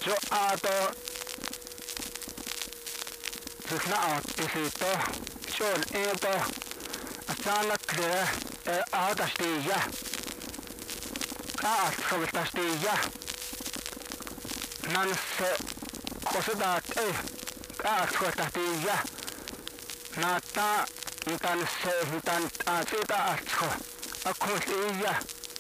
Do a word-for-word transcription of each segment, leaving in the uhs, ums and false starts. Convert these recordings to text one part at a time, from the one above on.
jo ato zna out isito chol eto asana kre e ada stiya ka asfalta stiya nan se kosadat e ka asfalta stiya nata itan se itan atita asfo akosiya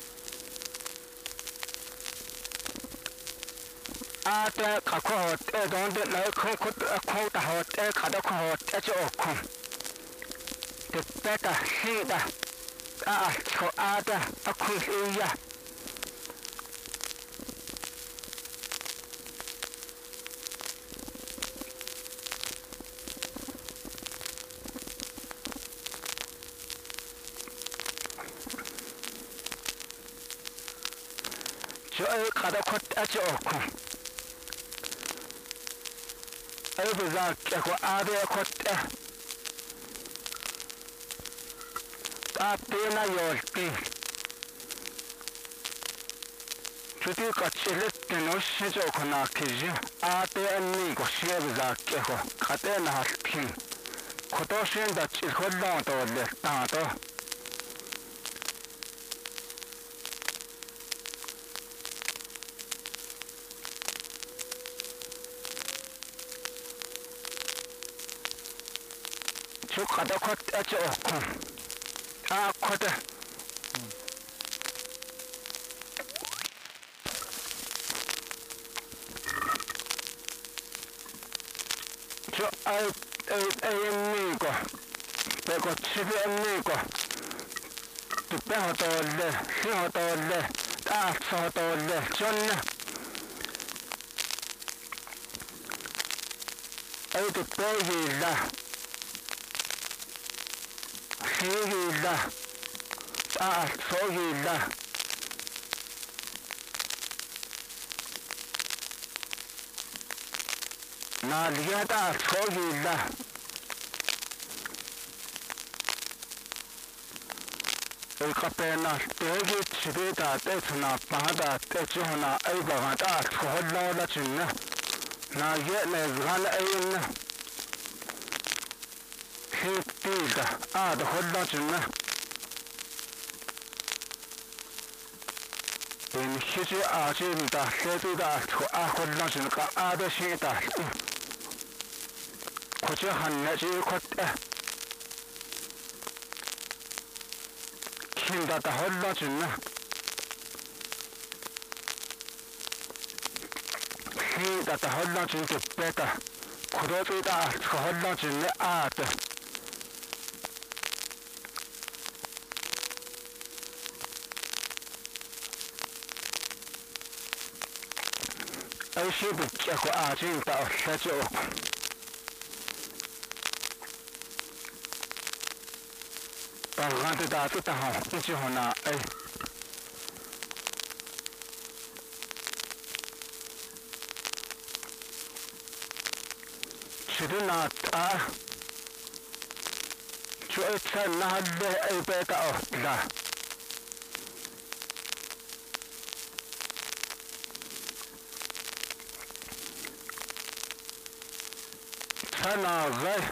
ate kakot e donde la kokot akota hot e kada kohot e chokum te peta sida a so ada akusiya jo e kada kot e chokum ay bizak ko ade kot e apena yolti chuti kachelet tenos jo khona kiji ate anni ko sheb zak ko khate na haltin khoto shen da chil kholla to le ta to chu khada khot acho ko a khota jo ai ai ai ni ko pe ko chibe ni ko tu pe hoto le si hoto le ta hoto le chon ai tu pe la Hila, ah, so hila. Na liada so hila. El kapena tegi chibita tetna pada techona ay bagata kholla la chinna. Na ye ne zgan ayna. Hippiga, ah, the whole lot in in Hitty Arjin, the Heavy that to Aqua Lodging, other she that could you hand you could kill that the whole lot in he that the whole lot in the better could it be that the whole lot in the art. I should be check out in the schedule. But I wanted that to the house, it's on a should not uh to it's not a better of that. Sana vai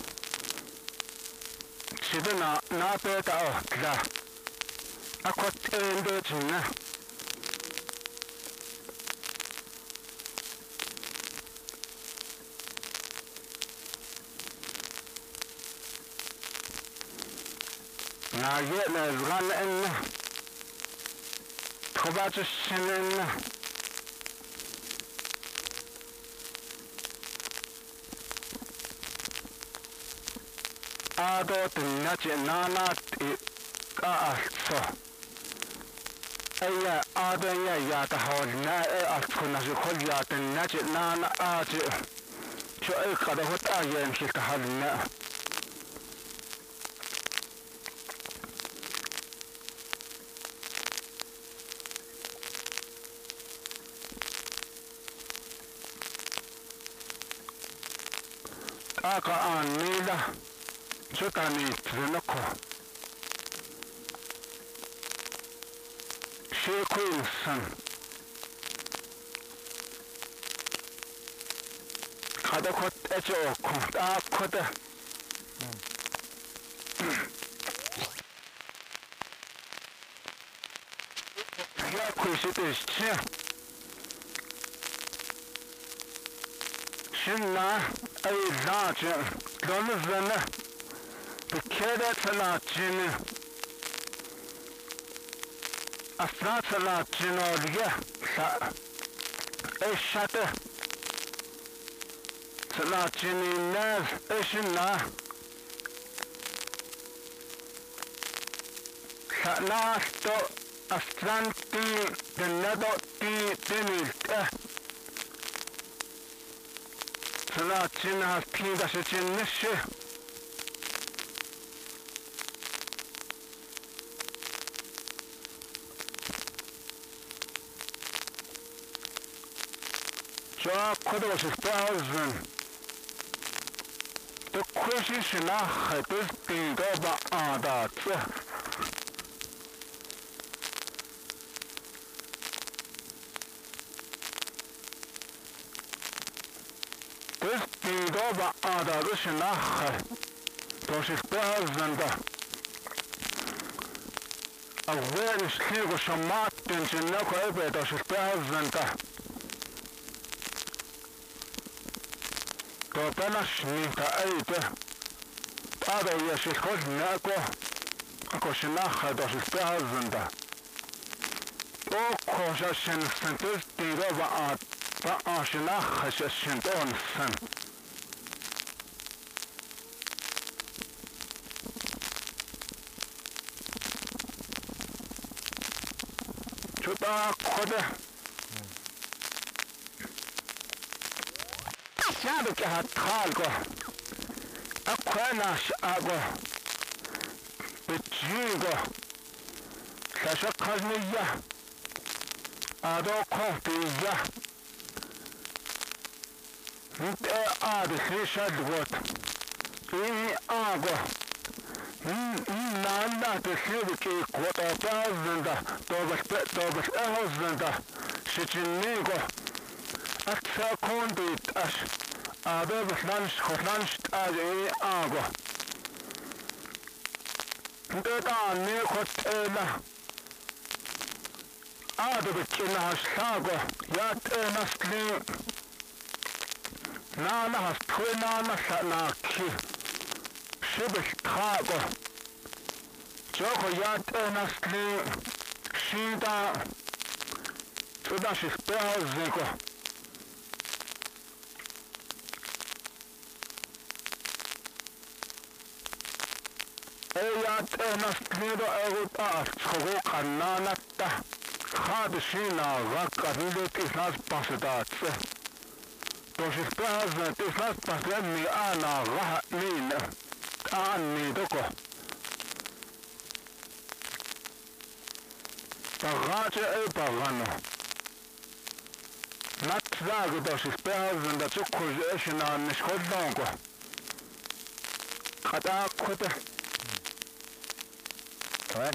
sidana na peta o la akot ende china na ye na zgan en thoba chinen ado tinnache nana ka so aya ado ya ya ta hol na e askuna ju khol ya tinnache nana aje cho e kada hota yen shi ka halna aka anila Chotani Trinoko Shekun Son kadokot echo ta kote ya kuishite shi shinna ay laje don zana bekeda tsala jini asra tsala jino liya sa ay shate tsala jini naz ay shinna sa nasto astranti denado ti denilta tsala jina pinda se jinnishi Ja, kodo was ich thousand. The question nach das Ding da ada. Das Ding da ada das nach. Das ich thousand da. أول شيء وشمات تنجنا كأبد das ich thousand da. Topenas niitä eitä. Ado ja siis kosnako. Ako se naha tosi pääzäntä. Oko se sen sen testi rova a ta se naha se sen on sen. Chuta kode. Sabe que a trago a quenas água petigo essa casmia a do compia não é a de deixar de volta e água nada de ser que quota fazenda todas todas elas venda se tinha a condit as aber beslans khoslanst as e água então tá ne khotela ado bekina água ya tena skli na na has twina na na ki shibes água joko ya tena skli shida tuda shipaziko Eijät ennast erutaan skorukannaanatta. Haadisina vaikka ylitis laspasitaatse. Tosis pääsee tis laspas lemmi aina vähän niin. Aanni toko. Pagaatse ei pagano. Natsaagu tosis pääsee da tsukkuisi esinaan niskodonko. Kataakkote. What?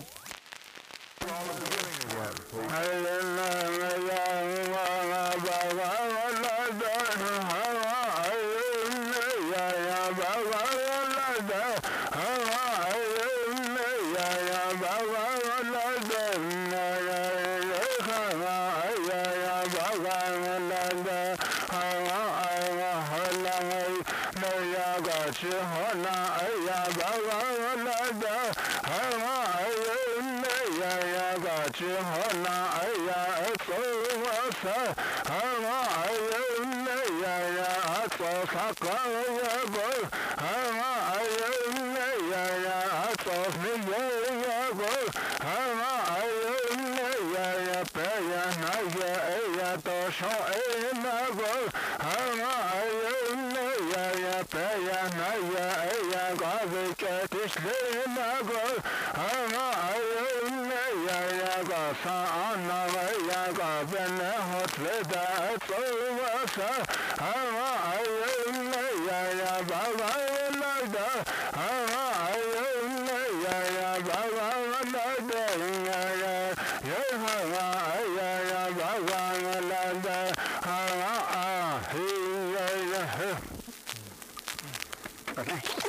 Rồi này.